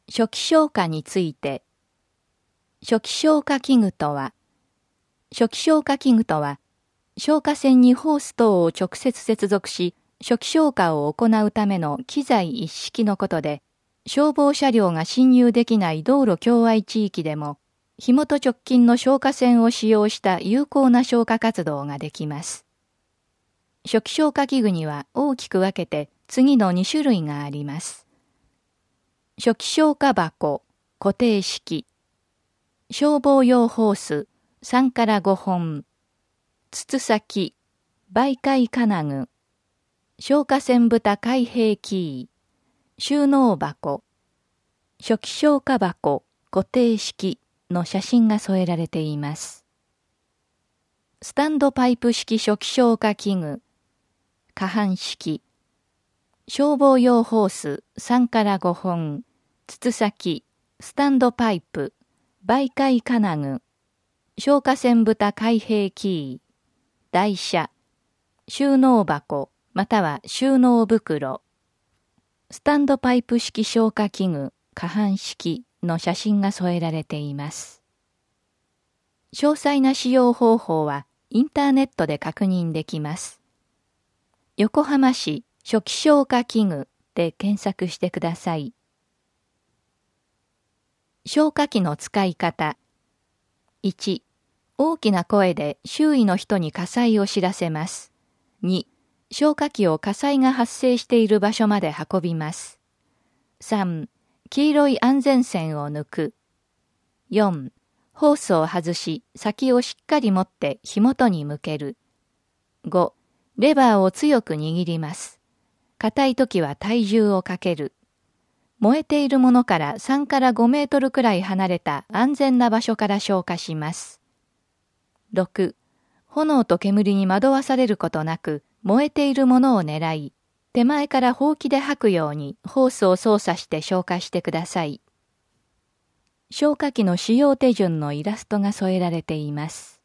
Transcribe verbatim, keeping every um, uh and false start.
初期消火について、初期消火器具とは、初期消火器具とは、消火栓にホース等を直接接続し、初期消火を行うための機材一式のことで、消防車両が進入できない道路共愛地域でも、火元直近の消火栓を使用した有効な消火活動ができます。初期消火器具には大きく分けて次のに種類があります。初期消火箱、固定式、消防用ホースさんからごほん、筒先、媒介金具、消火栓蓋開閉キー、収納箱、初期消火箱、固定式の写真が添えられています。スタンドパイプ式初期消火器具、可搬式、消防用ホースさんからごほん、筒先、スタンドパイプ、媒介金具、消火栓蓋開閉キー、台車、収納箱または収納袋、スタンドパイプ式消火器具、可搬式の写真が添えられています。詳細な使用方法はインターネットで確認できます。横浜市初期消火器具で検索してください。消火器の使い方。いち、大きな声で周囲の人に火災を知らせます。に、消火器を火災が発生している場所まで運びます。さん、黄色い安全線を抜く。よん、ホースを外し先をしっかり持って火元に向ける。ご、レバーを強く握ります。硬い時は体重をかける。燃えているものからさんからごメートルくらい離れた安全な場所から消火します。ろく、炎と煙に惑わされることなく燃えているものを狙い、手前からほうきで吐くようにホースを操作して消火してください。消火器の使用手順のイラストが添えられています。